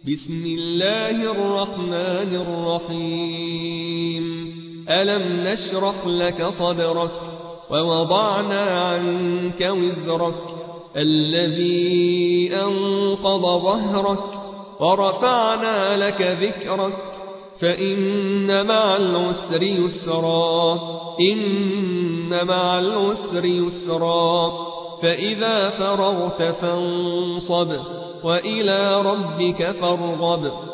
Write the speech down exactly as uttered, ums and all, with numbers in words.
بسم الله الرحمن الرحيم ألم نشرح لك صدرك ووضعنا عنك وزرك الذي أنقض ظهرك ورفعنا لك ذكرك فإن مع العسر يسرا إن مع العسر يسرا فإذا فرغت فانصب وإلى ربك فارغب